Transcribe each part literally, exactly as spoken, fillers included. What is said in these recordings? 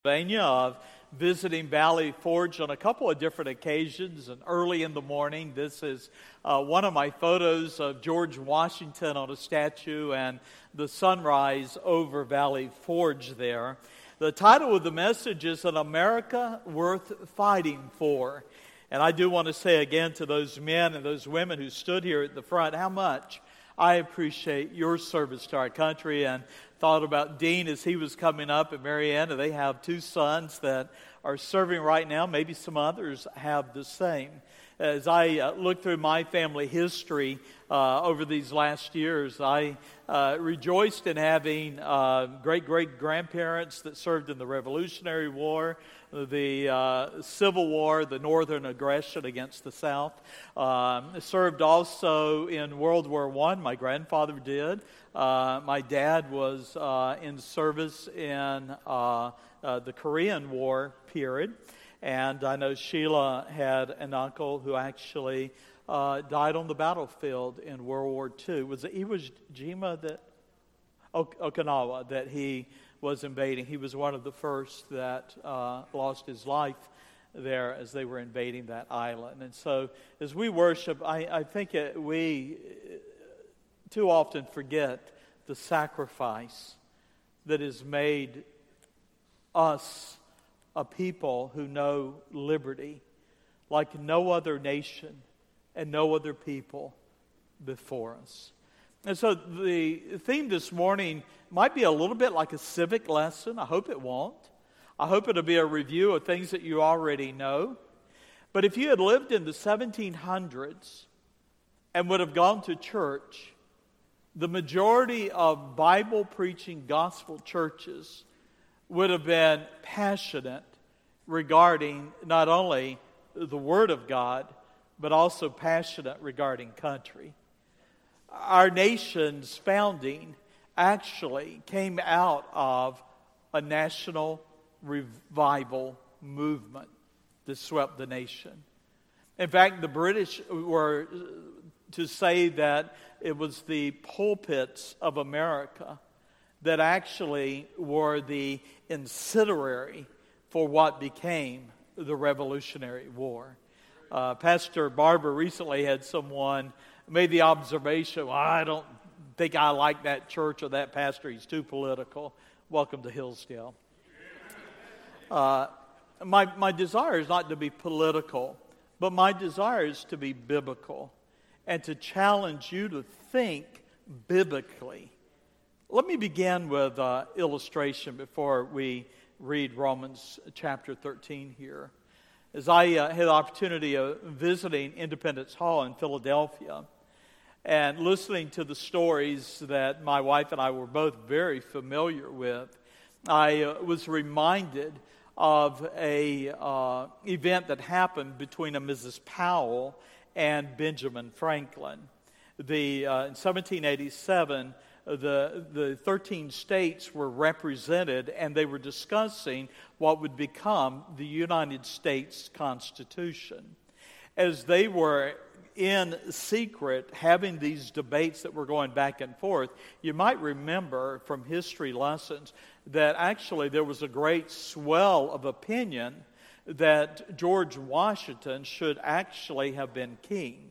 Pennsylvania of visiting Valley Forge on a couple of different occasions, and early in the morning. This is uh, one of my photos of George Washington on a statue and the sunrise over Valley Forge there. The title of the message is An America Worth Fighting For. And I do want to say again to those men and those women who stood here at the front how much I appreciate your service to our country, and thought about Dean as he was coming up at Marianna. They have two sons that are serving right now. Maybe some others have the same. As I uh, look through my family history uh, over these last years, I uh, rejoiced in having uh, great-great-grandparents that served in the Revolutionary War, the uh, Civil War, the Northern aggression against the South. Um, served also in World War One. My grandfather did. Uh, my dad was uh, in service in uh, uh, the Korean War period. And I know Sheila had an uncle who actually uh, died on the battlefield in World War Two. Was it Iwo Jima that ok- Okinawa that he was invading? He was one of the first that uh, lost his life there as they were invading that island. And so, as we worship, I, I think it, we too often forget the sacrifice that has made us a people who know liberty like no other nation and no other people before us. And so the theme this morning might be a little bit like a civic lesson. I hope it won't. I hope it'll be a review of things that you already know. But if you had lived in the seventeen hundreds and would have gone to church, the majority of Bible-preaching gospel churches would have been passionate regarding not only the Word of God, but also passionate regarding country. Our nation's founding actually came out of a national revival movement that swept the nation. In fact, the British were to say that it was the pulpits of America that actually were the incendiary for what became the Revolutionary War. Uh, Pastor Barber recently had someone made the observation, well, I don't think I like that church or that pastor. He's too political. Welcome to Hillsdale. Uh, my, my desire is not to be political, but my desire is to be biblical and to challenge you to think biblically. Let me begin with an illustration before we read Romans chapter thirteen here. As I uh, had the opportunity of visiting Independence Hall in Philadelphia and listening to the stories that my wife and I were both very familiar with, I uh, was reminded of a uh, event that happened between a Missus Powell and Benjamin Franklin. The uh, in seventeen eighty-seven, the the thirteen states were represented, and they were discussing what would become the United States Constitution. As they were in secret having these debates that were going back and forth, you might remember from history lessons that actually there was a great swell of opinion that George Washington should actually have been king.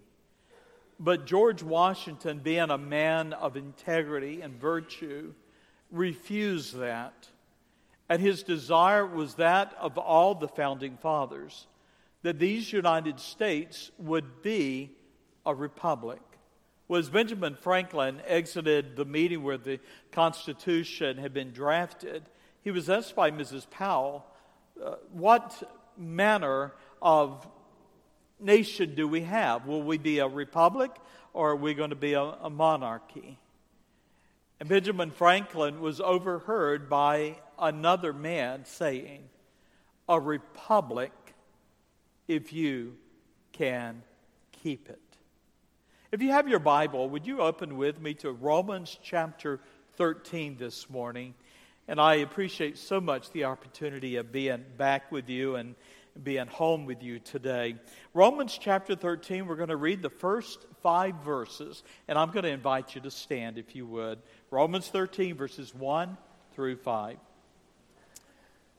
But George Washington, being a man of integrity and virtue, refused that. And his desire was that of all the founding fathers, that these United States would be a republic. Well, as Benjamin Franklin exited the meeting where the Constitution had been drafted, he was asked by Missus Powell, uh, what manner of nation do we have? Will we be a republic, or are we going to be a, a monarchy? And Benjamin Franklin was overheard by another man saying, a republic if you can keep it. If you have your Bible, would you open with me to Romans chapter thirteen this morning? And I appreciate so much the opportunity of being back with you and being home with you today. Romans chapter thirteen, we're going to read the first five verses, and I'm going to invite you to stand if you would. Romans thirteen, verses one through five.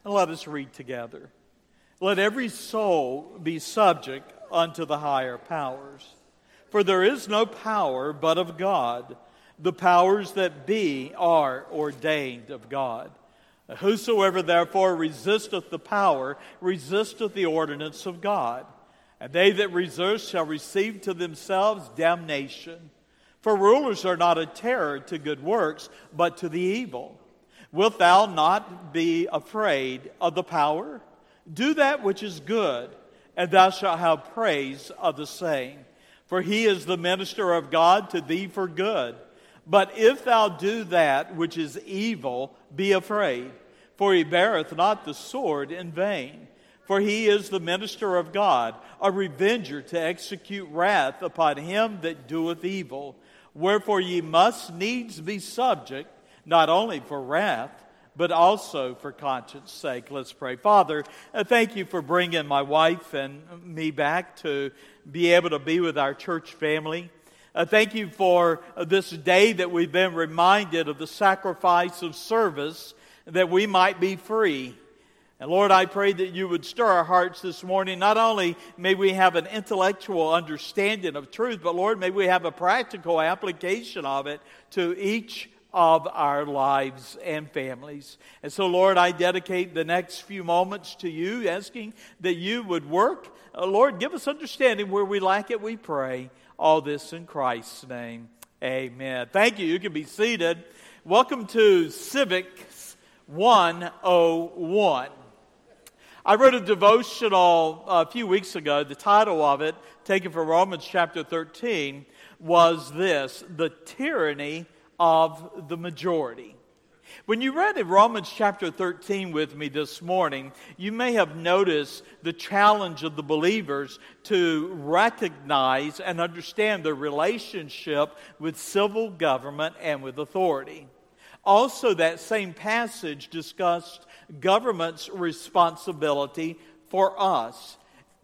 And let us read together. Let every soul be subject unto the higher powers. For there is no power but of God. The powers that be are ordained of God. Whosoever therefore resisteth the power, resisteth the ordinance of God. And they that resist shall receive to themselves damnation. For rulers are not a terror to good works, but to the evil. Wilt thou not be afraid of the power? Do that which is good, and thou shalt have praise of the same. For he is the minister of God to thee for good. But if thou do that which is evil, be afraid. For he beareth not the sword in vain. For he is the minister of God, a revenger to execute wrath upon him that doeth evil. Wherefore ye must needs be subject, not only for wrath, but also for conscience sake. Let's pray. Father, uh, thank you for bringing my wife and me back to be able to be with our church family. Uh, thank you for uh, this day that we've been reminded of the sacrifice of service that we might be free. And Lord, I pray that you would stir our hearts this morning. Not only may we have an intellectual understanding of truth, but Lord, may we have a practical application of it to each of our lives and families. And so, Lord, I dedicate the next few moments to you, asking that you would work. Uh, Lord, give us understanding where we lack it, we pray. All this in Christ's name. Amen. Thank you. You can be seated. Welcome to Civics one oh one. I wrote a devotional a few weeks ago. The title of it, taken from Romans chapter thirteen, was this: The Tyranny of the Majority. When you read in Romans chapter thirteen with me this morning, you may have noticed the challenge of the believers to recognize and understand the relationship with civil government and with authority. Also, that same passage discussed government's responsibility for us.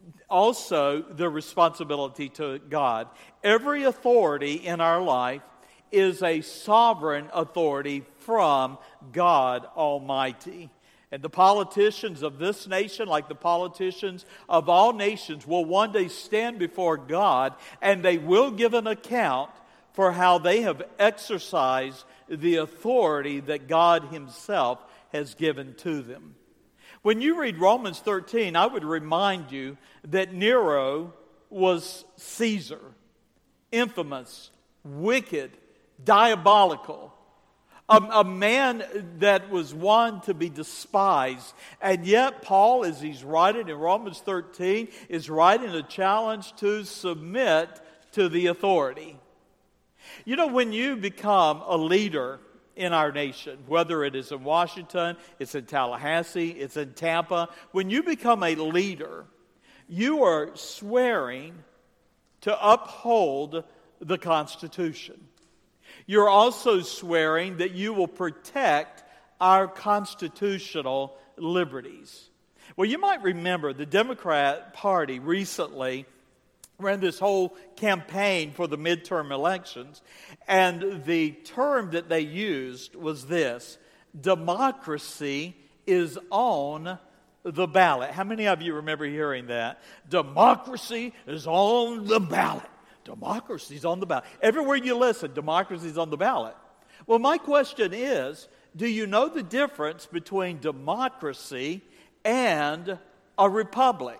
Also, the responsibility to God. Every authority in our life is a sovereign authority from God Almighty. And the politicians of this nation, like the politicians of all nations, will one day stand before God, and they will give an account for how they have exercised the authority that God Himself has given to them. When you read Romans thirteen, I would remind you that Nero was Caesar, infamous, wicked, diabolical, a, a man that was one to be despised. And yet Paul, as he's writing in Romans thirteen, is writing a challenge to submit to the authority. You know, when you become a leader in our nation, whether it is in Washington, it's in Tallahassee, it's in Tampa, when you become a leader, you are swearing to uphold the Constitution. You're also swearing that you will protect our constitutional liberties. Well, you might remember the Democrat Party recently ran this whole campaign for the midterm elections, and the term that they used was this: democracy is on the ballot. How many of you remember hearing that? Democracy is on the ballot. Democracy's on the ballot. Everywhere you listen, democracy's on the ballot. Well, my question is, do you know the difference between democracy and a republic?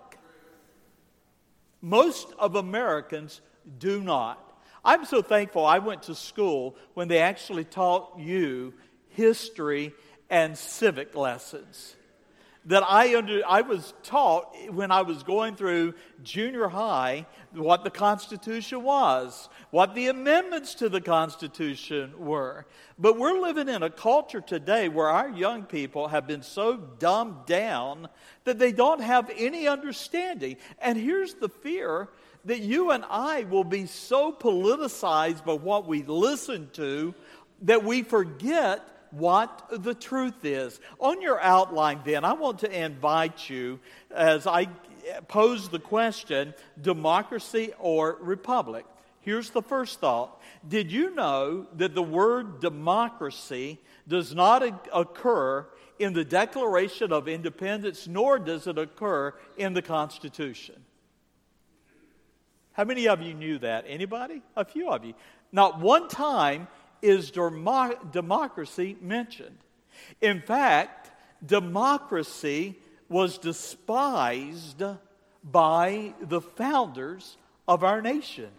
Most of Americans do not. I'm so thankful I went to school when they actually taught you history and civic lessons. That I under, I was taught when I was going through junior high what the Constitution was, what the amendments to the Constitution were. But we're living in a culture today where our young people have been so dumbed down that they don't have any understanding. And here's the fear, that you and I will be so politicized by what we listen to that we forget what the truth is. On your outline then, I want to invite you as I pose the question, democracy or republic. Here's the first thought. Did you know that the word democracy does not occur in the Declaration of Independence, nor does it occur in the Constitution. How many of you knew that? Anybody? A few of you. Not one time is demo- democracy mentioned. In fact, democracy was despised by the founders of our nation.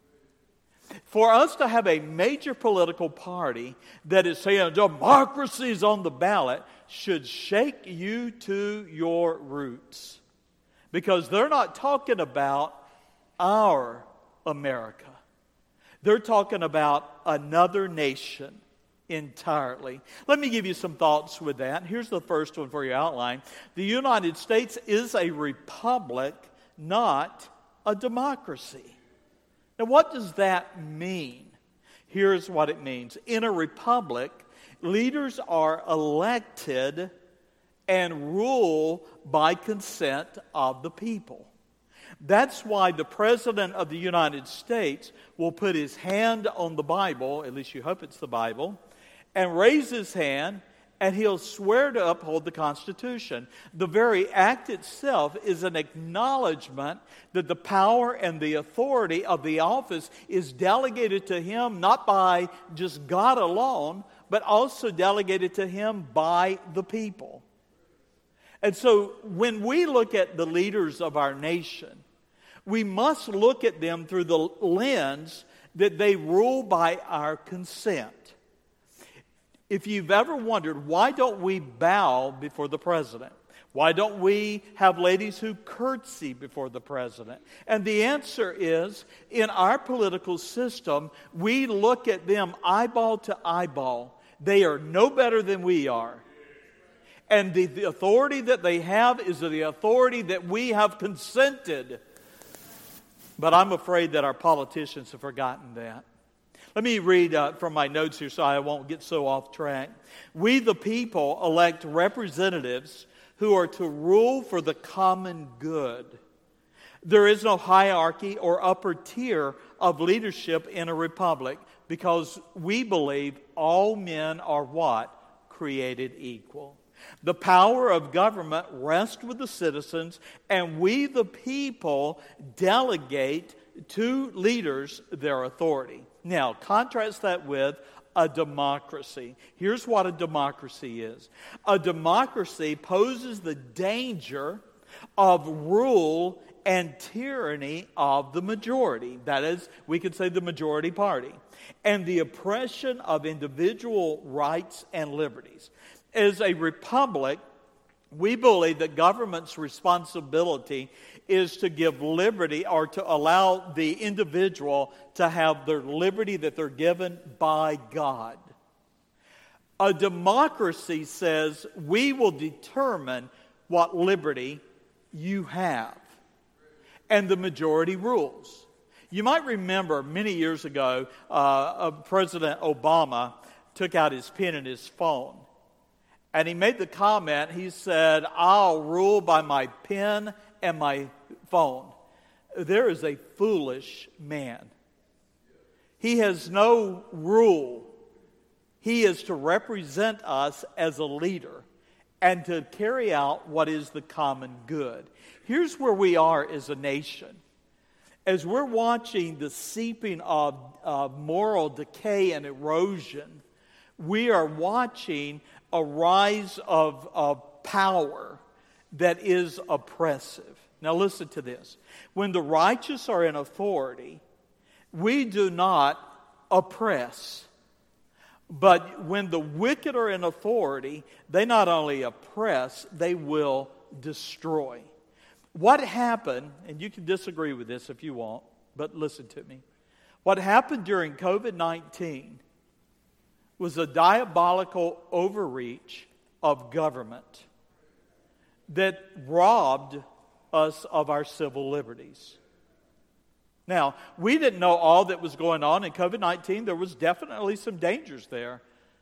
For us to have a major political party that is saying democracy is on the ballot should shake you to your roots. Because they're not talking about our America. They're talking about another nation entirely. Let me give you some thoughts with that. Here's the first one for your outline. The United States is a republic, not a democracy. Now, what does that mean? Here's what it means. In a republic, leaders are elected and rule by consent of the people. That's why the President of the United States will put his hand on the Bible, at least you hope it's the Bible, and raise his hand, and he'll swear to uphold the Constitution. The very act itself is an acknowledgement that the power and the authority of the office is delegated to him not by just God alone, but also delegated to him by the people. And so when we look at the leaders of our nation, we must look at them through the lens that they rule by our consent. If you've ever wondered, why don't we bow before the president? Why don't we have ladies who curtsy before the president? And the answer is, in our political system, we look at them eyeball to eyeball. They are no better than we are. And the, the authority that they have is the authority that we have consented. But I'm afraid that our politicians have forgotten that. Let me read uh, from my notes here so I won't get so off track. We, the people, elect representatives who are to rule for the common good. There is no hierarchy or upper tier of leadership in a republic because we believe all men are what? Created equal. The power of government rests with the citizens, and we, the people, delegate to leaders their authority. Now, contrast that with a democracy. Here's what a democracy is. A democracy poses the danger of rule and tyranny of the majority. That is, we could say the majority party. And the oppression of individual rights and liberties. As a republic, we believe that government's responsibility is to give liberty or to allow the individual to have their liberty that they're given by God. A democracy says we will determine what liberty you have. And the majority rules. You might remember many years ago, uh, President Obama took out his pen and his phone. And he made the comment, he said, I'll rule by my pen and my phone. There is a foolish man. He has no rule. He is to represent us as a leader and to carry out what is the common good. Here's where we are as a nation. As we're watching the seeping of uh, moral decay and erosion, we are watching a rise of, of power that is oppressive. Now listen to this. When the righteous are in authority, we do not oppress. But when the wicked are in authority, they not only oppress, they will destroy. What happened, and you can disagree with this if you want, but listen to me. What happened during covid nineteen was a diabolical overreach of government that robbed us of our civil liberties. Now, we didn't know all that was going on in covid nineteen. There was definitely some dangers there.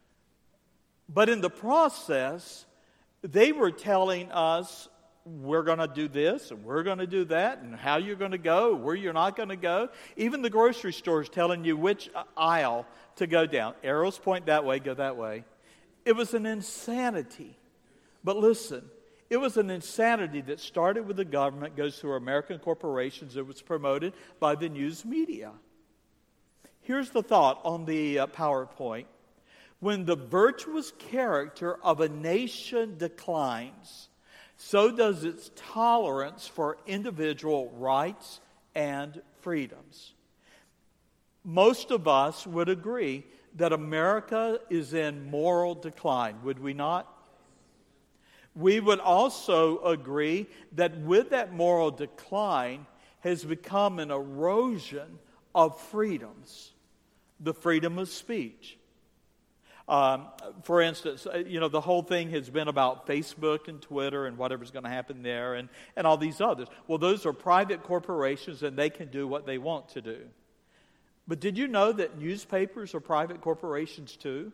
But in the process, they were telling us, we're going to do this, and we're going to do that, and how you're going to go, where you're not going to go. Even the grocery store is telling you which aisle to go down. Arrows point that way, go that way. It was an insanity. But listen, it was an insanity that started with the government, goes through American corporations. It was promoted by the news media. Here's the thought on the uh, PowerPoint. When the virtuous character of a nation declines, so does its tolerance for individual rights and freedoms. Most of us would agree that America is in moral decline, would we not? We would also agree that with that moral decline has become an erosion of freedoms, the freedom of speech. Um, for instance, you know, the whole thing has been about Facebook and Twitter and whatever's going to happen there and, and all these others. Well, those are private corporations and they can do what they want to do. But did you know that newspapers are private corporations too?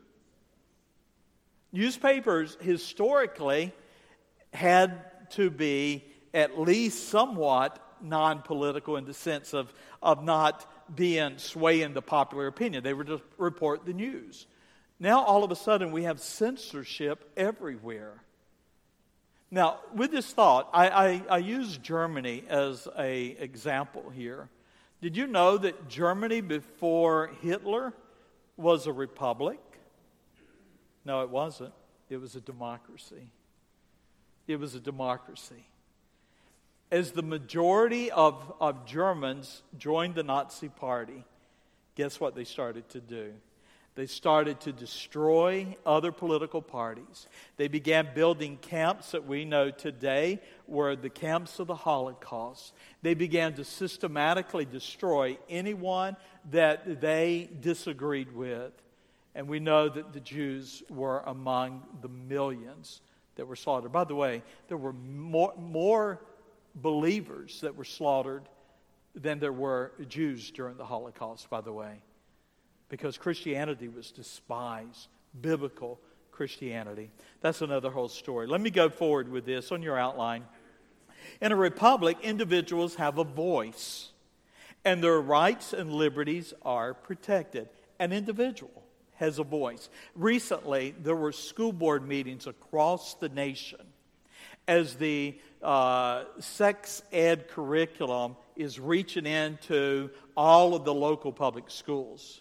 Newspapers historically had to be at least somewhat non-political in the sense of, of not being swaying the popular opinion. They would just report the news. Now, all of a sudden, we have censorship everywhere. Now, with this thought, I, I, I use Germany as an example here. Did you know that Germany before Hitler was a republic? No, it wasn't. It was a democracy. It was a democracy. As the majority of, of Germans joined the Nazi Party, guess what they started to do? They started to destroy other political parties. They began building camps that we know today were the camps of the Holocaust. They began to systematically destroy anyone that they disagreed with. And we know that the Jews were among the millions that were slaughtered. By the way, there were more, more believers that were slaughtered than there were Jews during the Holocaust, by the way. Because Christianity was despised, biblical Christianity. That's another whole story. Let me go forward with this on your outline. In a republic, individuals have a voice, and their rights and liberties are protected. An individual has a voice. Recently, there were school board meetings across the nation as the uh, sex ed curriculum is reaching into all of the local public schools.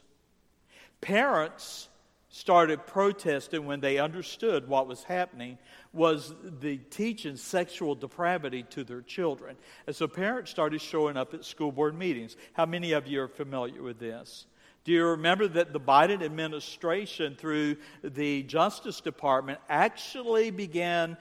Parents started protesting when they understood what was happening was the teaching sexual depravity to their children. And so parents started showing up at school board meetings. How many of you are familiar with this? Do you remember that the Biden administration, through the Justice Department, actually began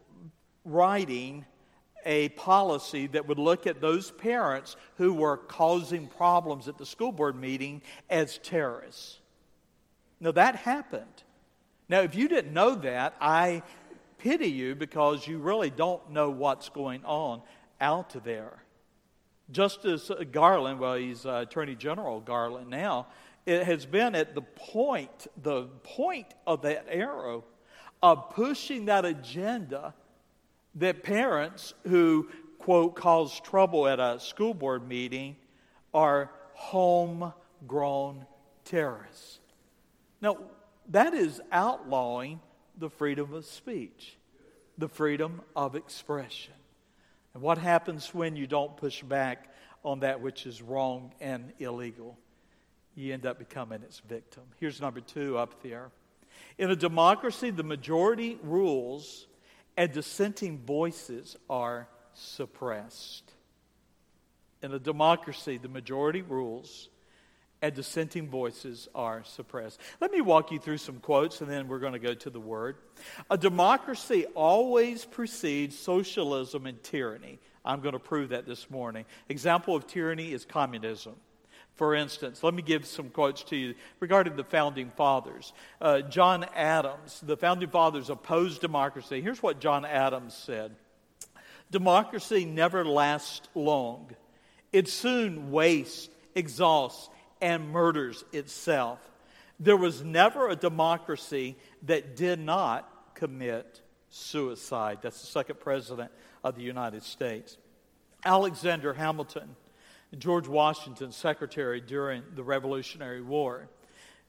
writing a policy that would look at those parents who were causing problems at the school board meeting as terrorists? Now, that happened. Now, if you didn't know that, I pity you because you really don't know what's going on out there. Justice Garland, well, he's uh, Attorney General Garland now, it has been at the point, the point of that arrow of pushing that agenda that parents who, quote, cause trouble at a school board meeting are homegrown terrorists. Now, that is outlawing the freedom of speech, the freedom of expression. And what happens when you don't push back on that which is wrong and illegal? You end up becoming its victim. Here's number two up there. In a democracy, the majority rules and dissenting voices are suppressed. In a democracy, the majority rules and dissenting voices are suppressed. Let me walk you through some quotes, and then we're going to go to the Word. A democracy always precedes socialism and tyranny. I'm going to prove that this morning. Example of tyranny is communism. For instance, let me give some quotes to you regarding the Founding Fathers. Uh, John Adams, the Founding Fathers opposed democracy. Here's what John Adams said. Democracy never lasts long. It soon wastes, exhausts, and murders itself. There was never a democracy that did not commit suicide. That's the second president of the United States. Alexander Hamilton, George Washington's secretary during the Revolutionary War,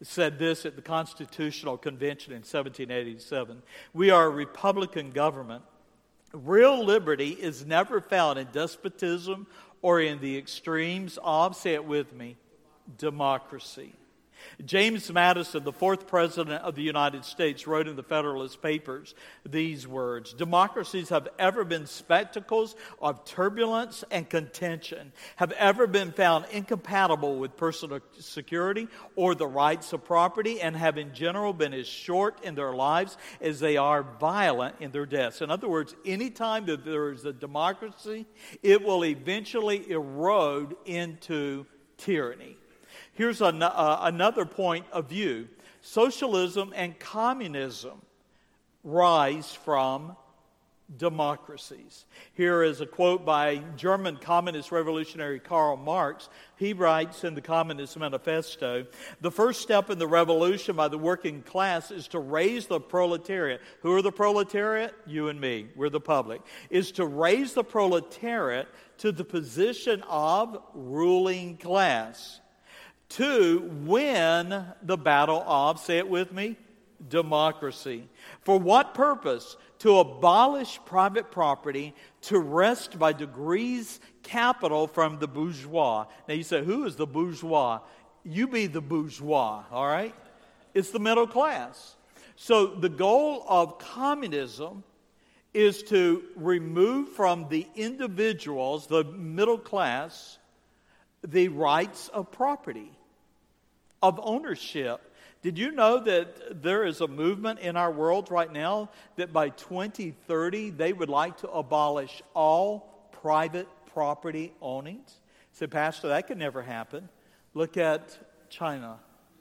said this at the Constitutional Convention in seventeen eighty-seven. We are a Republican government. Real liberty is never found in despotism or in the extremes of, say it with me, democracy. James Madison, the fourth president of the United States, wrote in the Federalist Papers these words: democracies have ever been spectacles of turbulence and contention, have ever been found incompatible with personal security or the rights of property, and have in general been as short in their lives as they are violent in their deaths. In other words, anytime that there is a democracy, it will eventually erode into tyranny. Here's an, uh, another point of view. Socialism and communism rise from democracies. Here is a quote by German communist revolutionary Karl Marx. He writes in the Communist Manifesto, "The first step in the revolution by the working class is to raise the proletariat." Who are the proletariat? You and me. We're the public. Is to raise the proletariat to the position of ruling class, to win the battle of, say it with me, democracy. For what purpose? To abolish private property, to wrest by degrees capital from the bourgeois. Now you say, who is the bourgeois? You be the bourgeois, all right? It's the middle class. So the goal of communism is to remove from the individuals, the middle class, the rights of property, of ownership. Did you know that there is a movement in our world right now that by twenty thirty they would like to abolish all private property ownings? I said, Pastor, that could never happen. Look at China.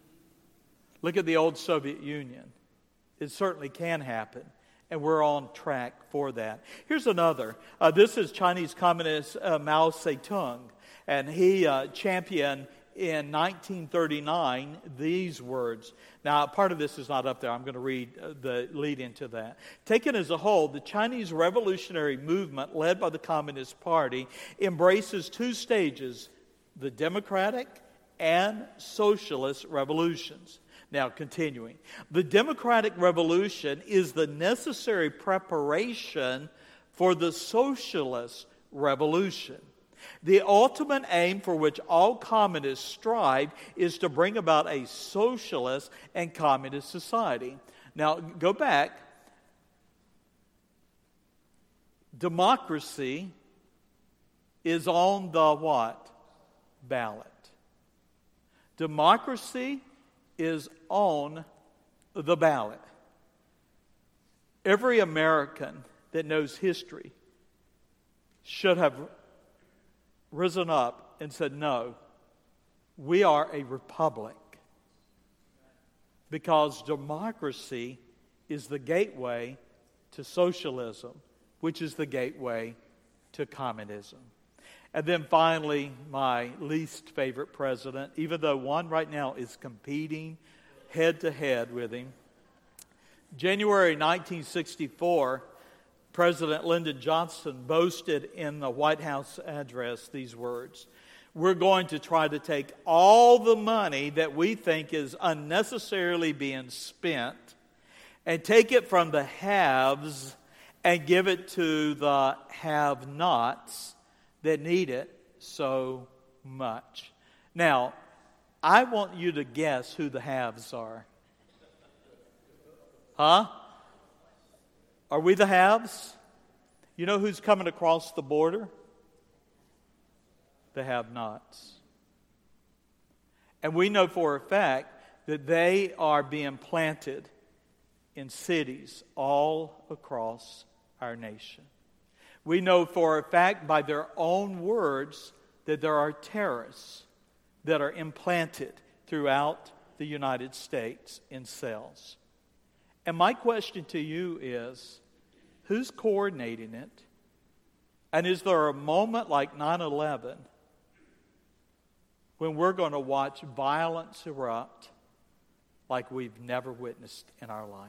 Look at the old Soviet Union. It certainly can happen, and we're on track for that. Here's another. Uh, this is Chinese Communist uh, Mao Zedong, and he uh, championed in nineteen thirty-nine these words. Now, part of this is not up there. I'm going to read the lead into that. Taken as a whole, the Chinese revolutionary movement led by the Communist Party embraces two stages, the democratic and socialist revolutions. Now, continuing. The democratic revolution is the necessary preparation for the socialist revolution. The ultimate aim for which all communists strive is to bring about a socialist and communist society. Now, go back. Democracy is on the what? Ballot. Democracy is on the ballot. Every American that knows history should have risen up and said, no, we are a republic, because democracy is the gateway to socialism, which is the gateway to communism. And then finally, my least favorite president, even though one right now is competing head to head with him. January nineteen sixty-four, President Lyndon Johnson boasted in the White House address these words: we're going to try to take all the money that we think is unnecessarily being spent and take it from the haves and give it to the have-nots that need it so much. Now, I want you to guess who the haves are. Huh? Are we the haves? You know who's coming across the border? The have-nots. And we know for a fact that they are being planted in cities all across our nation. We know for a fact by their own words that there are terrorists that are implanted throughout the United States in cells. And my question to you is, who's coordinating it? And is there a moment like nine eleven when we're going to watch violence erupt like we've never witnessed in our life?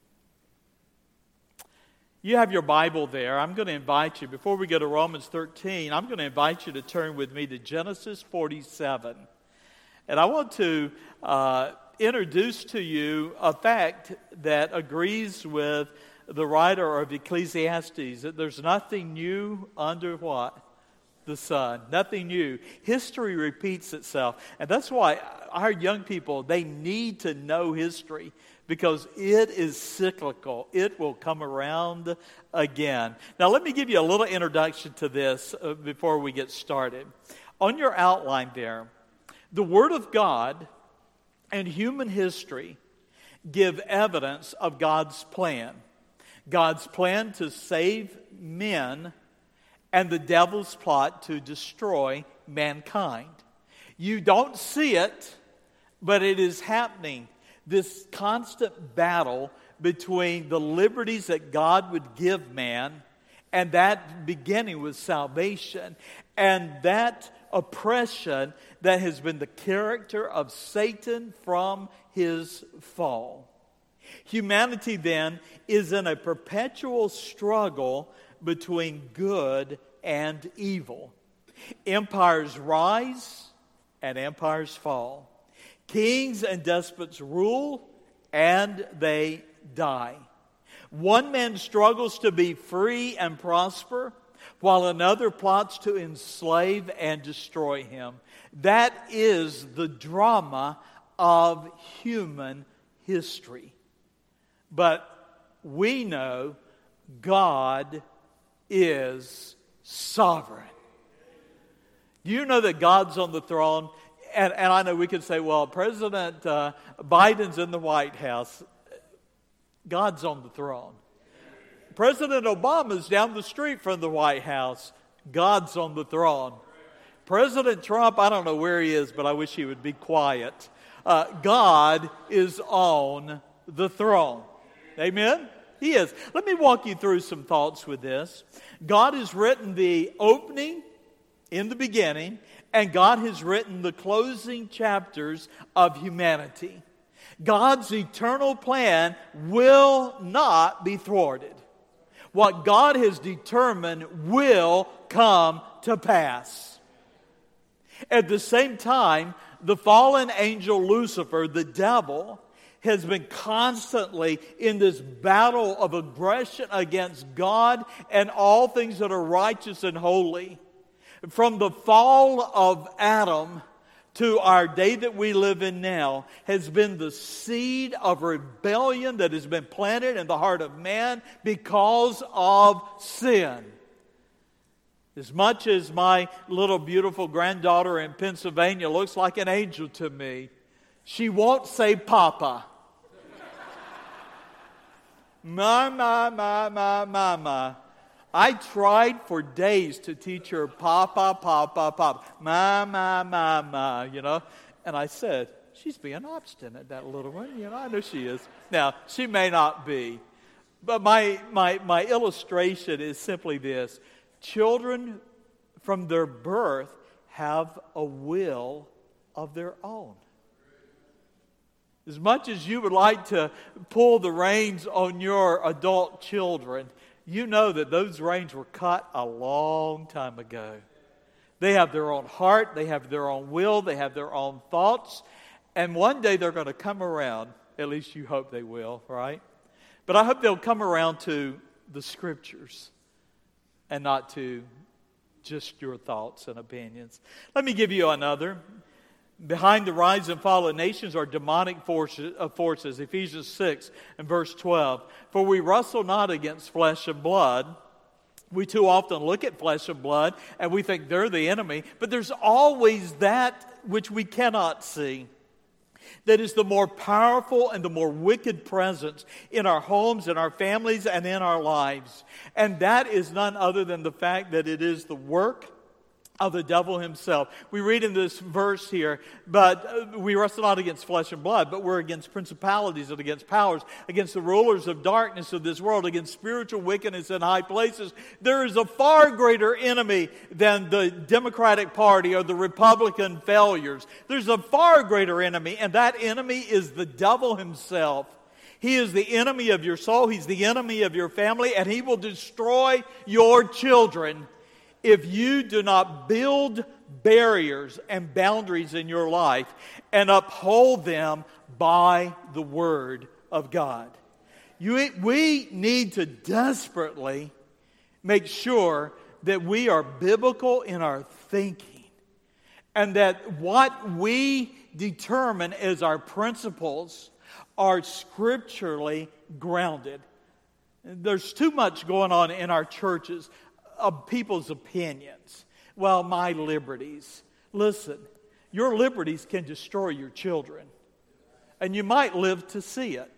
You have your Bible there. I'm going to invite you, before we go to Romans thirteen, I'm going to invite you to turn with me to Genesis forty-seven. And I want to uh, introduce to you a fact that agrees with the writer of Ecclesiastes, that there's nothing new under what? The sun. Nothing new. History repeats itself. And that's why our young people, they need to know history, because it is cyclical. It will come around again. Now, let me give you a little introduction to this uh, before we get started. On your outline there, the Word of God and human history give evidence of God's plan. God's plan to save men and the devil's plot to destroy mankind. You don't see it, but it is happening. This constant battle between the liberties that God would give man, and that beginning with salvation, and that oppression that has been the character of Satan from his fall. Humanity then is in a perpetual struggle between good and evil. Empires rise and empires fall. Kings and despots rule and they die. One man struggles to be free and prosper, while another plots to enslave and destroy him. That is the drama of human history. But we know God is sovereign. Do you know that God's on the throne? And, and I know we could say, well, President uh, Biden's in the White House. God's on the throne. President Obama's down the street from the White House. God's on the throne. President Trump, I don't know where he is, but I wish he would be quiet. Uh, God is on the throne. Amen? He is. Let me walk you through some thoughts with this. God has written the opening in the beginning, and God has written the closing chapters of humanity. God's eternal plan will not be thwarted. What God has determined will come to pass. At the same time, the fallen angel Lucifer, the devil, has been constantly in this battle of aggression against God and all things that are righteous and holy. From the fall of Adam to our day that we live in now has been the seed of rebellion that has been planted in the heart of man because of sin. As much as my little beautiful granddaughter in Pennsylvania looks like an angel to me, she won't say Papa. My, my, my, my, my, my. I tried for days to teach her Papa, Papa, Papa. My, my, my, my, you know. And I said, she's being obstinate, that little one. You know, I know she is. Now, she may not be. But my, my, my illustration is simply this. Children from their birth have a will of their own. As much as you would like to pull the reins on your adult children, you know that those reins were cut a long time ago. They have their own heart, they have their own will, they have their own thoughts, and one day they're going to come around. At least you hope they will, right? But I hope they'll come around to the Scriptures and not to just your thoughts and opinions. Let me give you another. Behind the rise and fall of nations are demonic forces, uh, forces. Ephesians six and verse twelve. For we wrestle not against flesh and blood. We too often look at flesh and blood and we think they're the enemy. But there's always that which we cannot see, that is the more powerful and the more wicked presence in our homes, in our families, and in our lives. And that is none other than the fact that it is the work of the devil himself. We read in this verse here, but uh, we wrestle not against flesh and blood, but we're against principalities and against powers, against the rulers of darkness of this world, against spiritual wickedness in high places. There is a far greater enemy than the Democratic Party or the Republican failures. There's a far greater enemy, and that enemy is the devil himself. He is the enemy of your soul. He's the enemy of your family, and he will destroy your children if you do not build barriers and boundaries in your life and uphold them by the Word of God. You, we need to desperately make sure that we are biblical in our thinking and that what we determine as our principles are scripturally grounded. There's too much going on in our churches of people's opinions. Well, my liberties. Listen, your liberties can destroy your children, and you might live to see it.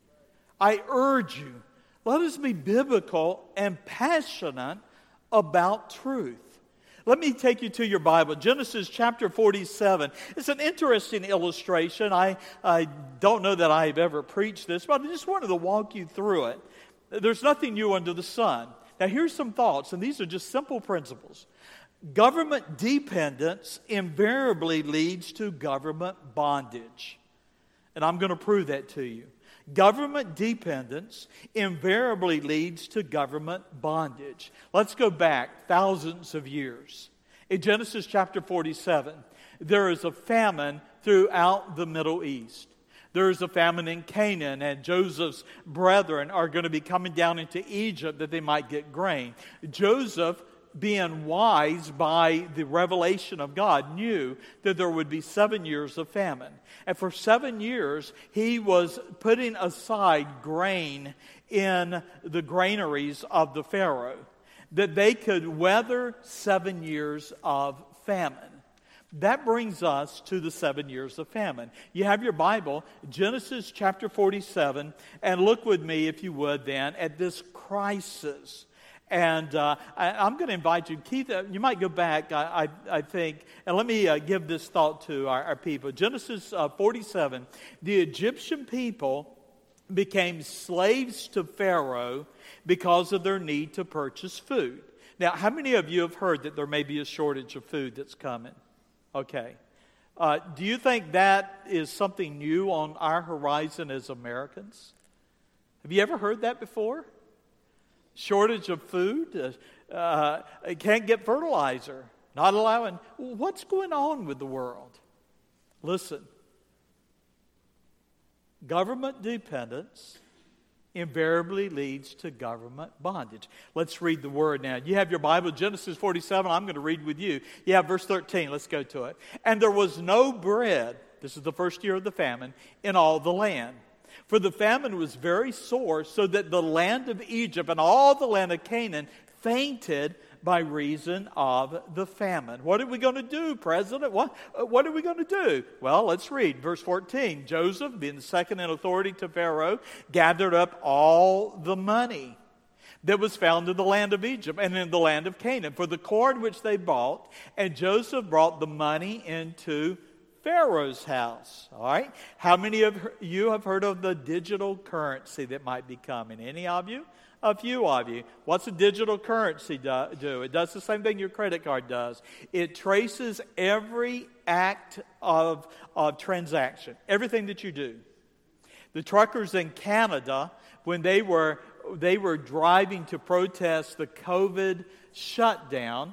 I urge you, let us be biblical and passionate about truth. Let me take you to your Bible, Genesis chapter forty-seven. It's an interesting illustration. I, I don't know that I've ever preached this, but I just wanted to walk you through it. There's nothing new under the sun. Now, here's some thoughts, and these are just simple principles. Government dependence invariably leads to government bondage. And I'm going to prove that to you. Government dependence invariably leads to government bondage. Let's go back thousands of years. In Genesis chapter forty-seven, there is a famine throughout the Middle East. There is a famine in Canaan, and Joseph's brethren are going to be coming down into Egypt that they might get grain. Joseph, being wise by the revelation of God, knew that there would be seven years of famine. And for seven years, he was putting aside grain in the granaries of the Pharaoh, that they could weather seven years of famine. That brings us to the seven years of famine. You have your Bible, Genesis chapter forty-seven, and look with me, if you would, then, at this crisis. And uh, I, I'm going to invite you, Keith, uh, you might go back, I, I, I think, and let me uh, give this thought to our, our people. Genesis uh, forty-seven, the Egyptian people became slaves to Pharaoh because of their need to purchase food. Now, how many of you have heard that there may be a shortage of food that's coming? Okay. Uh, do you think that is something new on our horizon as Americans? Have you ever heard that before? Shortage of food, uh, uh, can't get fertilizer, not allowing. What's going on with the world? Listen, government dependence invariably leads to government bondage. Let's read the word now. You have your Bible, Genesis forty-seven. I'm going to read with you. You have verse thirteen. Let's go to it. And there was no bread, this is the first year of the famine, in all the land. For the famine was very sore, so that the land of Egypt and all the land of Canaan fainted by reason of the famine. What are we going to do, President? What, what are we going to do? Well, let's read verse fourteen. Joseph, being second in authority to Pharaoh, gathered up all the money that was found in the land of Egypt and in the land of Canaan for the corn which they bought, and Joseph brought the money into Pharaoh's house. All right. How many of you have heard of the digital currency that might be coming? Any of you? A few of you. What's a digital currency do? It does the same thing your credit card does. It traces every act of, of transaction, everything that you do. The truckers in Canada, when they were they were driving to protest the COVID shutdown,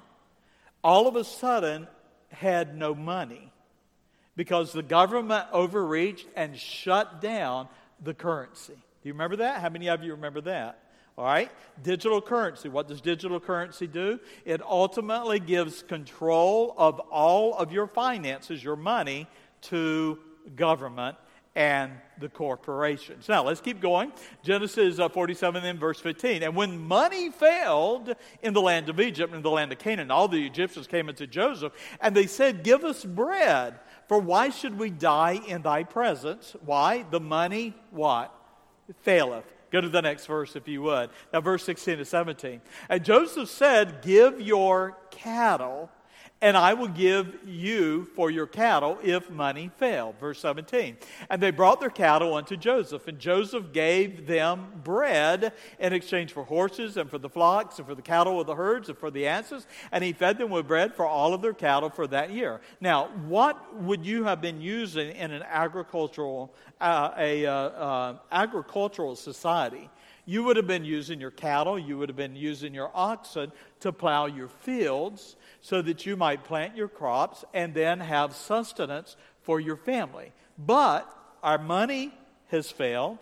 all of a sudden had no money, because the government overreached and shut down the currency. Do you remember that? How many of you remember that? All right? Digital currency. What does digital currency do? It ultimately gives control of all of your finances, your money, to government and the corporations. Now, let's keep going. Genesis uh, forty-seven, then verse fifteen. And when money failed in the land of Egypt and in the land of Canaan, all the Egyptians came unto Joseph, and they said, Give us bread, for why should we die in thy presence? Why? The money, what? Faileth. Go to the next verse, if you would. Now, verse sixteen to seventeen. And Joseph said, Give your cattle, and I will give you for your cattle if money fail. Verse seventeen. And they brought their cattle unto Joseph, and Joseph gave them bread in exchange for horses and for the flocks and for the cattle of the herds and for the asses, and he fed them with bread for all of their cattle for that year. Now, what would you have been using in an agricultural uh, a uh, uh, agricultural society? You would have been using your cattle, you would have been using your oxen to plow your fields so that you might plant your crops and then have sustenance for your family. But our money has failed.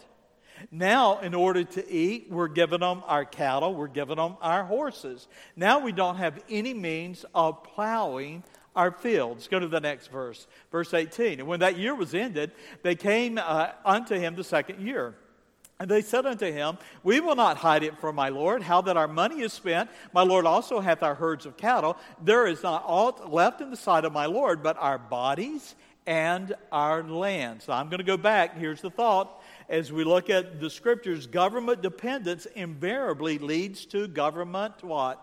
Now, in order to eat, we're giving them our cattle, we're giving them our horses. Now we don't have any means of plowing our fields. Go to the next verse, verse eighteen. And when that year was ended, they came uh, unto him the second year. And they said unto him, We will not hide it from my Lord, how that our money is spent. My Lord also hath our herds of cattle. There is not aught left in the sight of my Lord, but our bodies and our lands. Now, I'm going to go back. Here's the thought. As we look at the Scriptures, government dependence invariably leads to government what?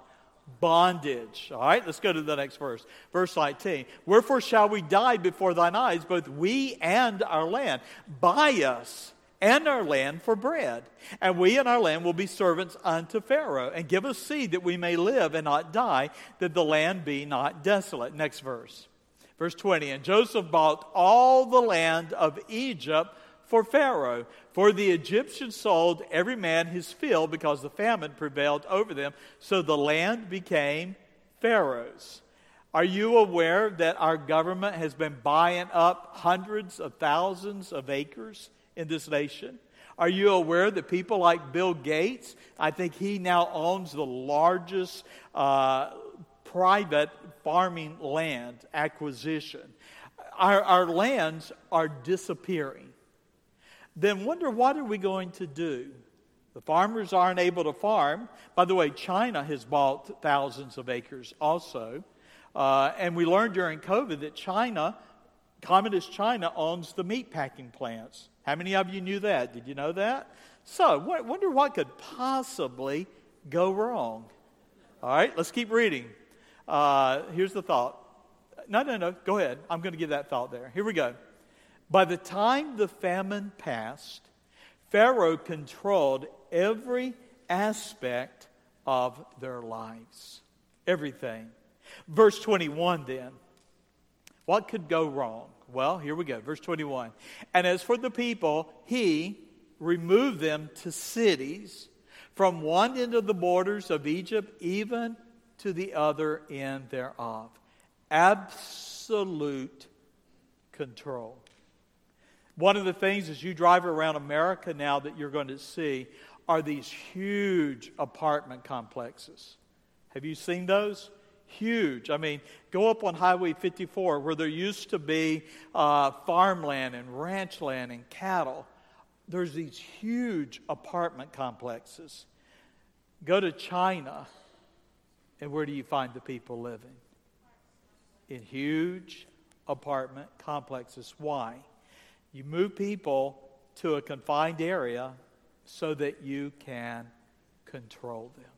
Bondage. All right, let's go to the next verse. Verse nineteen. Wherefore shall we die before thine eyes, both we and our land? Buy us and our land for bread, and we and our land will be servants unto Pharaoh, and give us seed that we may live and not die, that the land be not desolate. Next verse. Verse twenty. And Joseph bought all the land of Egypt for Pharaoh, for the Egyptians sold every man his field, because the famine prevailed over them, so the land became Pharaoh's. Are you aware that our government has been buying up hundreds of thousands of acres in this nation? Are you aware that people like Bill Gates, I think he now owns the largest uh, private farming land acquisition? Our, our lands are disappearing. Then wonder, what are we going to do? The farmers aren't able to farm. By the way, China has bought thousands of acres also. Uh, and we learned during COVID that China, Communist China, owns the meat packing plants. How many of you knew that? Did you know that? So, what, wonder what could possibly go wrong. All right, let's keep reading. Uh, here's the thought. No, no, no, go ahead. I'm going to give that thought there. Here we go. By the time the famine passed, Pharaoh controlled every aspect of their lives. Everything. Verse twenty-one then. What could go wrong? Well, here we go. Verse twenty-one. And as for the people, he removed them to cities, from one end of the borders of Egypt even to the other end thereof. Absolute control. One of the things as you drive around America now that you're going to see are these huge apartment complexes. Have you seen those? Huge. I mean, go up on Highway fifty-four where there used to be uh, farmland and ranch land and cattle. There's these huge apartment complexes. Go to China, and where do you find the people living? In huge apartment complexes. Why? You move people to a confined area so that you can control them.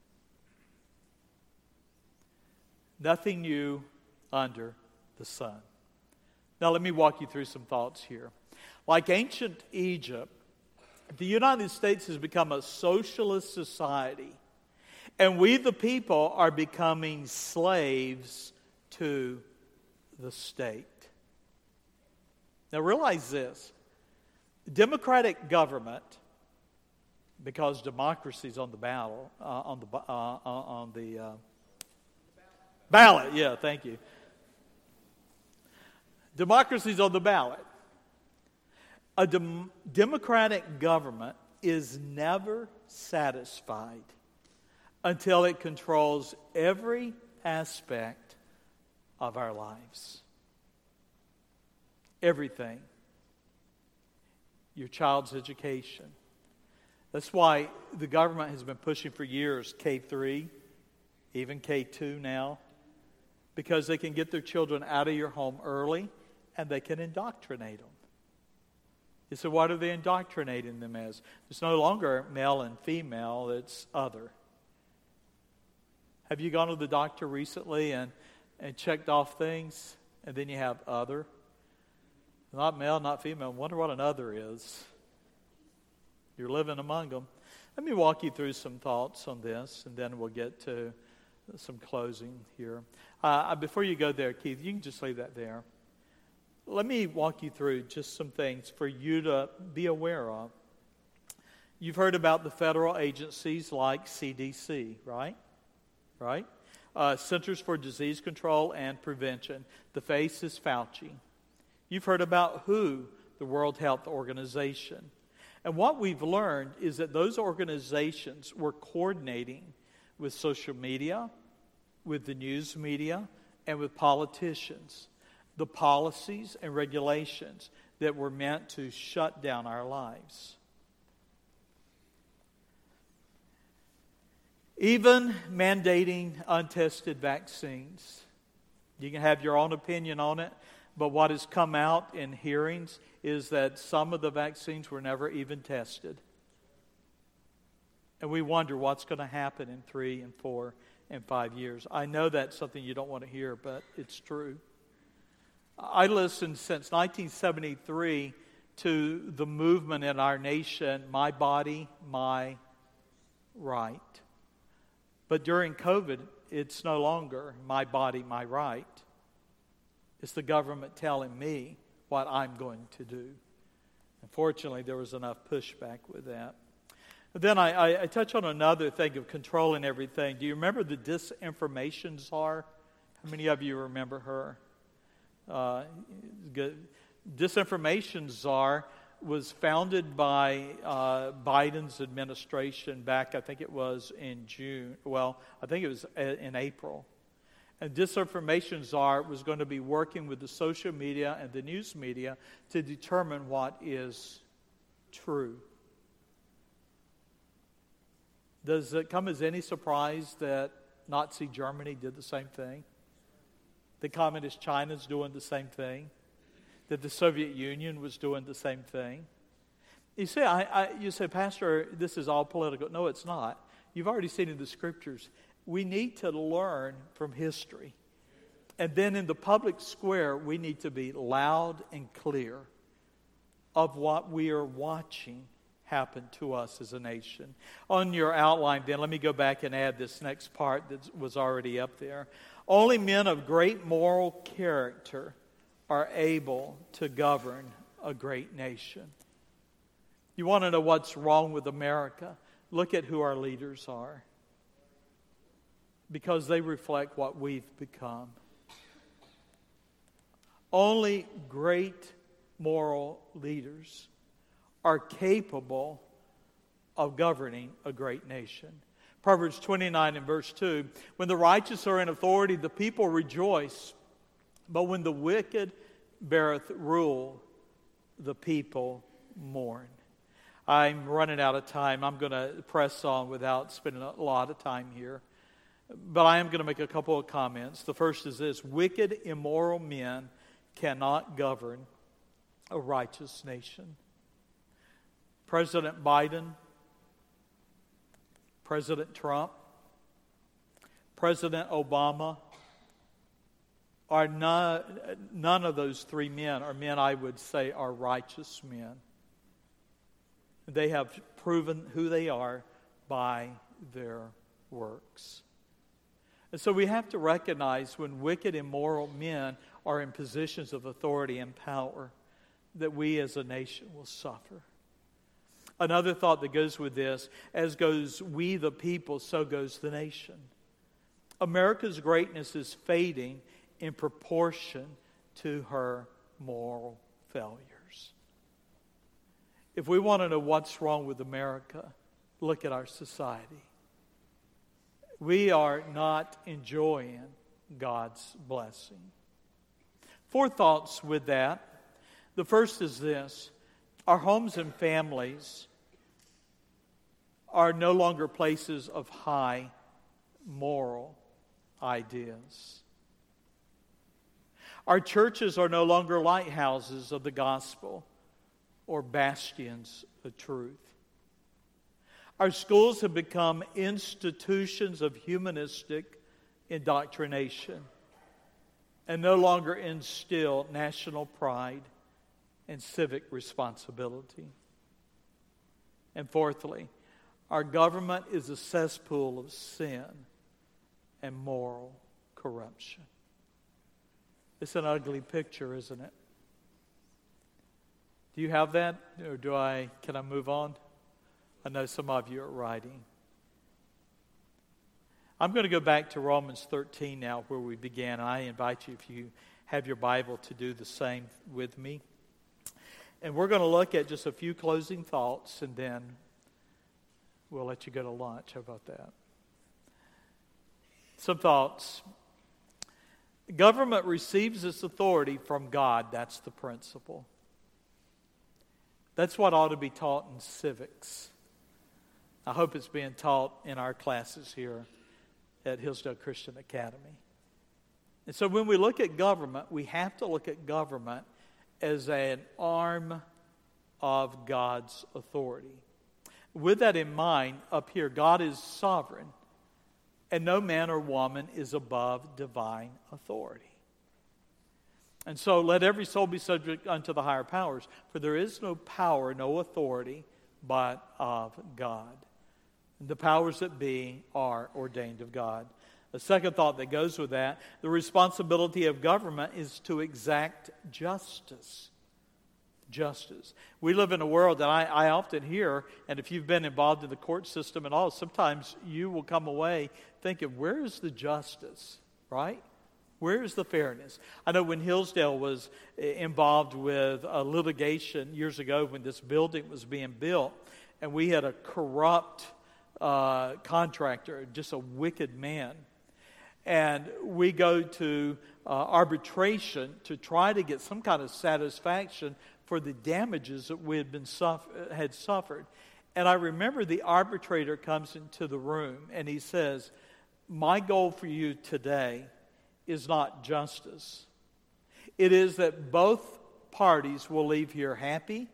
Nothing new under the sun. Now let me walk you through some thoughts here. Like ancient Egypt, the United States has become a socialist society, and we the people are becoming slaves to the state. Now realize this. Democratic government, because democracy is on the battle, uh, on the uh, on the uh, ballot. Yeah, thank you. Democracy is on the ballot. A dem- democratic government is never satisfied until it controls every aspect of our lives. Everything. Your child's education. That's why the government has been pushing for years K three, even K two now, because they can get their children out of your home early and they can indoctrinate them. You say, what are they indoctrinating them as? It's no longer male and female, it's other. Have you gone to the doctor recently and, and checked off things, and then you have other? Not male, not female. Wonder what an other is. You're living among them. Let me walk you through some thoughts on this, and then we'll get to some closing here. Uh, before you go there, Keith, you can just leave that there. Let me walk you through just some things for you to be aware of. You've heard about the federal agencies like C D C, right? Right? Uh, Centers for Disease Control and Prevention. The face is Fauci. You've heard about W H O, the World Health Organization. And what we've learned is that those organizations were coordinating with social media, with the news media, and with politicians, the policies and regulations that were meant to shut down our lives. Even mandating untested vaccines. You can have your own opinion on it, but what has come out in hearings is that some of the vaccines were never even tested. And we wonder what's going to happen in three and four and five years. I know that's something you don't want to hear, but it's true. I listened since nineteen seventy-three to the movement in our nation, My Body, My Right. But during COVID, it's no longer my body, my right. It's the government telling me what I'm going to do. Unfortunately, there was enough pushback with that. Then I, I, I touch on another thing of controlling everything. Do you remember the disinformation czar? How many of you remember her? Uh, disinformation czar was founded by uh, Biden's administration back, I think it was in June. Well, I think it was in April. And disinformation czar was going to be working with the social media and the news media to determine what is true. Does it come as any surprise that Nazi Germany did the same thing? That Communist China's doing the same thing? That the Soviet Union was doing the same thing? You say, I, I, you say, Pastor, this is all political. No, it's not. You've already seen in the Scriptures. We need to learn from history. And then in the public square, we need to be loud and clear of what we are watching happen to us as a nation. On your outline, then, let me go back and add this next part that was already up there. Only men of great moral character are able to govern a great nation. You want to know what's wrong with America? Look at who our leaders are. Because they reflect what we've become. Only great moral leaders are capable of governing a great nation. Proverbs twenty-nine and verse two, when the righteous are in authority, the people rejoice. But when the wicked beareth rule, the people mourn. I'm running out of time. I'm going to press on without spending a lot of time here. But I am going to make a couple of comments. The first is this: wicked, immoral men cannot govern a righteous nation. President Biden, President Trump, President Obama, are none, none of those three men are men I would say are righteous men. They have proven who they are by their works. And so we have to recognize when wicked, immoral men are in positions of authority and power, that we as a nation will suffer. Another thought that goes with this, as goes we the people, so goes the nation. America's greatness is fading in proportion to her moral failures. If we want to know what's wrong with America, look at our society. We are not enjoying God's blessing. Four thoughts with that. The first is this: our homes and families are no longer places of high moral ideas. Our churches are no longer lighthouses of the gospel or bastions of truth. Our schools have become institutions of humanistic indoctrination and no longer instill national pride and civic responsibility. And fourthly, our government is a cesspool of sin and moral corruption. It's an ugly picture, isn't it? Do you have that? Or do I, can I move on? I know some of you are writing. I'm going to go back to Romans thirteen now, where we began. I invite you, if you have your Bible, to do the same with me. And we're going to look at just a few closing thoughts, and then we'll let you go to lunch. How about that? Some thoughts. Government receives its authority from God. That's the principle. That's what ought to be taught in civics. I hope it's being taught in our classes here at Hillsdale Christian Academy. And so when we look at government, we have to look at government as an arm of God's authority. With that in mind, up here, God is sovereign, and no man or woman is above divine authority. And so let every soul be subject unto the higher powers, for there is no power, no authority, but of God. The powers that be are ordained of God. The second thought that goes with that, the responsibility of government is to exact justice. Justice. We live in a world that I, I often hear, and if you've been involved in the court system at all, sometimes you will come away thinking, where is the justice, right? Where is the fairness? I know when Hillsdale was involved with a litigation years ago when this building was being built, and we had a corrupt uh, contractor, just a wicked man. And we go to uh, arbitration to try to get some kind of satisfaction for the damages that we had been suffer- had suffered. And I remember the arbitrator comes into the room and he says, my goal for you today is not justice. It is that both parties will leave here happy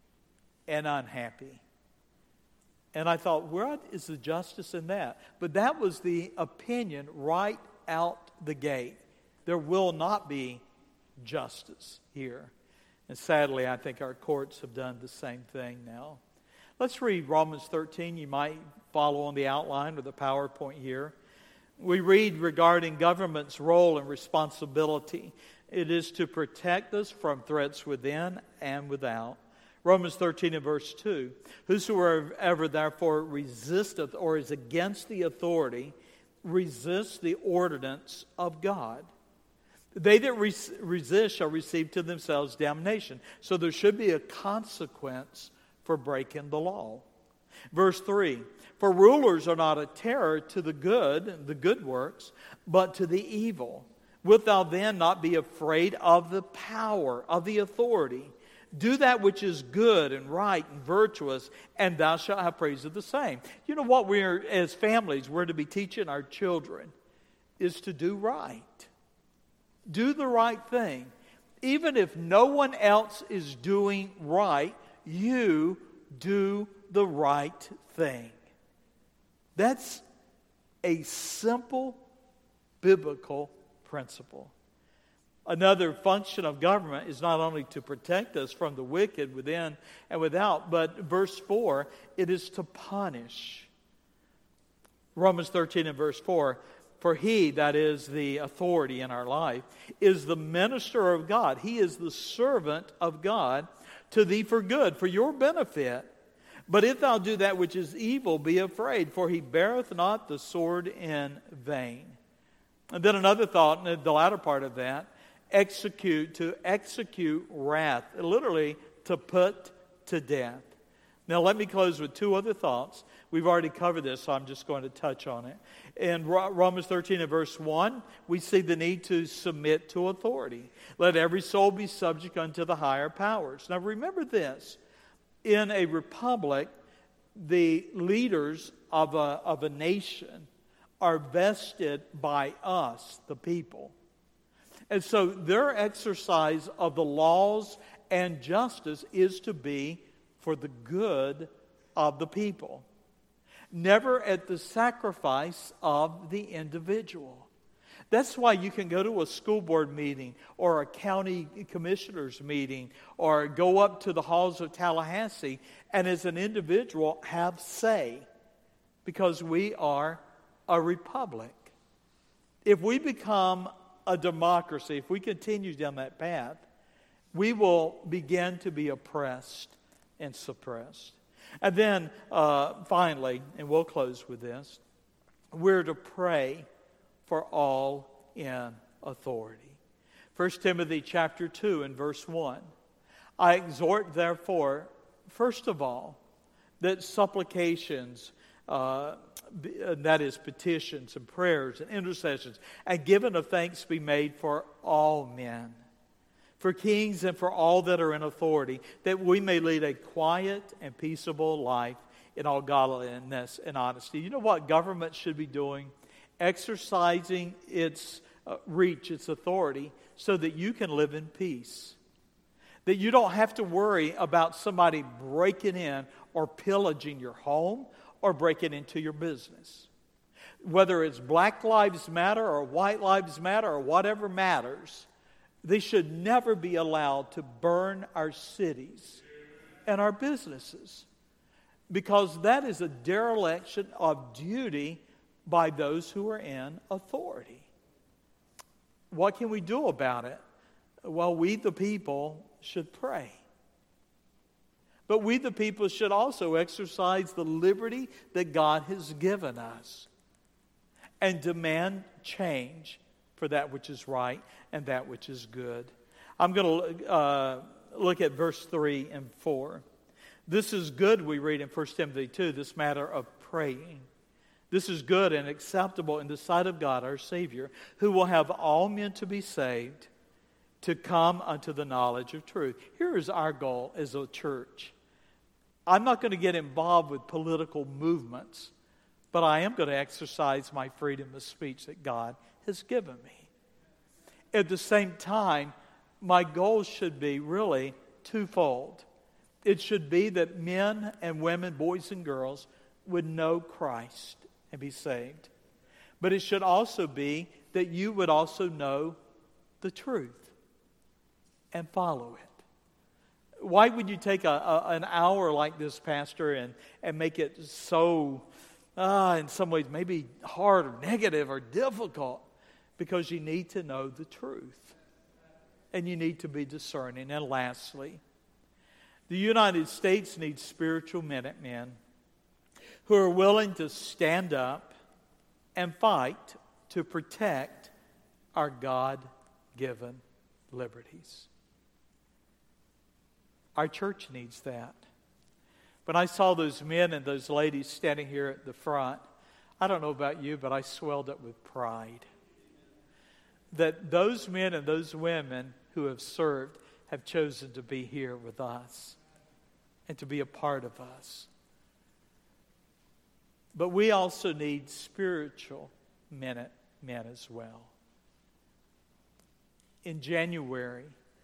and unhappy. And I thought, what is the justice in that? But that was the opinion right out the gate. There will not be justice here. And sadly, I think our courts have done the same thing now. Let's read Romans thirteen. You might follow on the outline or the PowerPoint here. We read regarding government's role and responsibility. It is to protect us from threats within and without. Romans thirteen and verse two. Whosoever therefore resisteth or is against the authority, resists the ordinance of God. They that res- resist shall receive to themselves damnation. So there should be a consequence for breaking the law. Verse three. For rulers are not a terror to the good, the good works, but to the evil. Wilt thou then not be afraid of the power, of the authority? Do that which is good and right and virtuous, and thou shalt have praise of the same. You know what we're, as families, we're to be teaching our children is to do right. Do the right thing. Even if no one else is doing right, you do the right thing. That's a simple biblical principle. Another function of government is not only to protect us from the wicked within and without, but verse four, it is to punish. Romans thirteen and verse four, for he, that is the authority in our life, is the minister of God. He is the servant of God to thee for good, for your benefit. But if thou do that which is evil, be afraid, for he beareth not the sword in vain. And then another thought, in the latter part of that, execute, to execute wrath, literally to put to death. Now let me close with two other thoughts. We've already covered this, so I'm just going to touch on it. In Romans thirteen and verse one, we see the need to submit to authority. Let every soul be subject unto the higher powers. Now remember this. In a republic, the leaders of a, of a nation are vested by us, the people. And so their exercise of the laws and justice is to be for the good of the people, never at the sacrifice of the individual. That's why you can go to a school board meeting or a county commissioners meeting or go up to the halls of Tallahassee and as an individual have say, because we are a republic. If we become a democracy, if we continue down that path, we will begin to be oppressed and suppressed. And then uh, finally, and we'll close with this, we're to pray for all in authority. First Timothy chapter two and verse one. I exhort, therefore, first of all, that supplications, uh, that is petitions and prayers and intercessions, and giving of thanks be made for all men, for kings and for all that are in authority, that we may lead a quiet and peaceable life in all godliness and honesty. You know what government should be doing? Exercising its uh, reach, its authority, so that you can live in peace. That you don't have to worry about somebody breaking in or pillaging your home or breaking into your business. Whether it's Black Lives Matter or White Lives Matter or whatever matters, they should never be allowed to burn our cities and our businesses, because that is a dereliction of duty by those who are in authority. What can we do about it? Well, we the people should pray. But we the people should also exercise the liberty that God has given us and demand change for that which is right and that which is good. I'm going to uh, look at verse three and four. This is good, we read in First Timothy two, this matter of praying. This is good and acceptable in the sight of God, our Savior, who will have all men to be saved, to come unto the knowledge of truth. Here is our goal as a church. I'm not going to get involved with political movements, but I am going to exercise my freedom of speech that God has given me. At the same time, my goal should be really twofold. It should be that men and women, boys and girls, would know Christ and be saved. But it should also be that you would also know the truth and follow it. Why would you take a, a, an hour like this, Pastor, and, and make it so, uh, in some ways, maybe hard or negative or difficult? Because you need to know the truth. And you need to be discerning. And lastly, the United States needs spiritual Minutemen who are willing to stand up and fight to protect our God-given liberties. Our church needs that. When I saw those men and those ladies standing here at the front, I don't know about you, but I swelled up with pride. That those men and those women who have served have chosen to be here with us and to be a part of us. But we also need spiritual Minutemen as well. In January,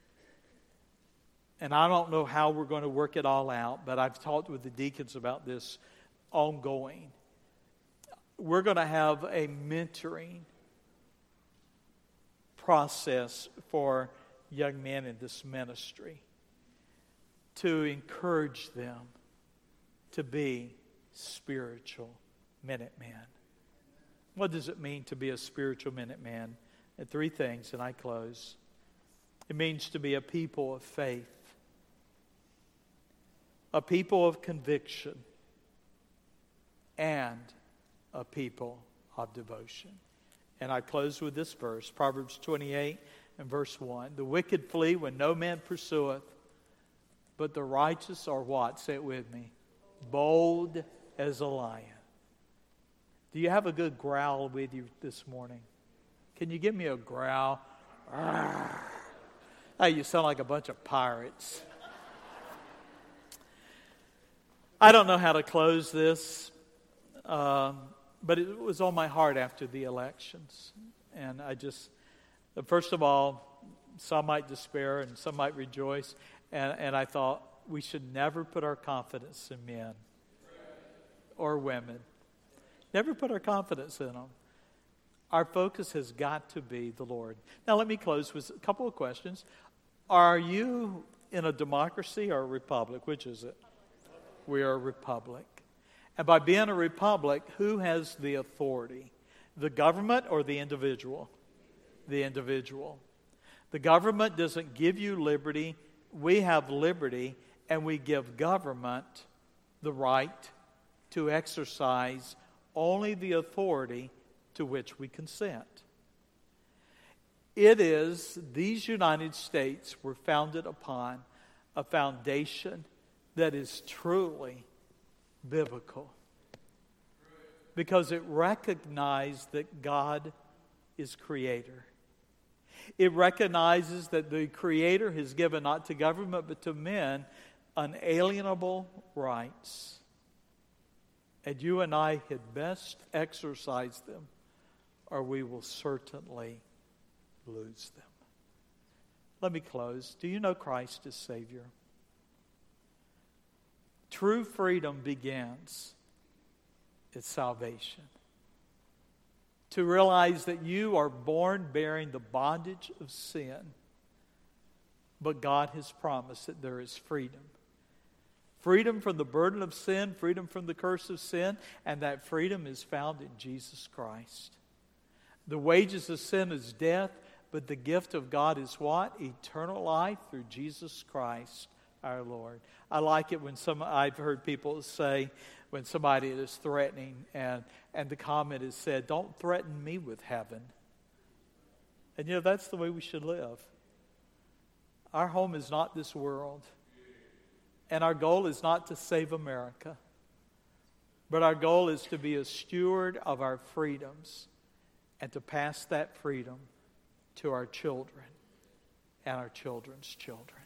and I don't know how we're going to work it all out, but I've talked with the deacons about this ongoing. We're going to have a mentoring process for young men in this ministry to encourage them to be spiritual Minutemen. What does it mean to be a spiritual Minuteman? And three things, and I close. It means to be a people of faith, a people of conviction, and a people of devotion. And I close with this verse, Proverbs twenty-eight and verse one. The wicked flee when no man pursueth, but the righteous are what? Say it with me. Bold as a lion. Do you have a good growl with you this morning? Can you give me a growl? Hey, you sound like a bunch of pirates. I don't know how to close this, um, but it was on my heart after the elections. And I just, first of all, some might despair and some might rejoice. And, and I thought we should never put our confidence in men or women. Never put our confidence in them. Our focus has got to be the Lord. Now let me close with a couple of questions. Are you in a democracy or a republic? Which is it? We are a republic. And by being a republic, who has the authority? The government or the individual? The individual. The government doesn't give you liberty. We have liberty, and we give government the right to exercise only the authority to which we consent. It is, these United States were founded upon a foundation that is truly biblical. Because it recognized that God is creator. It recognizes that the Creator has given not to government but to men unalienable rights. And you and I had best exercise them, or we will certainly lose them. Let me close. Do you know Christ as Savior? True freedom begins at salvation. To realize that you are born bearing the bondage of sin, but God has promised that there is freedom. Freedom from the burden of sin, freedom from the curse of sin, and that freedom is found in Jesus Christ. The wages of sin is death, but the gift of God is what? Eternal life through Jesus Christ our Lord. I like it when some, I've heard people say, when somebody is threatening, and, and the comment is said, don't threaten me with heaven. And you know, that's the way we should live. Our home is not this world. And our goal is not to save America. But our goal is to be a steward of our freedoms and to pass that freedom to our children and our children's children.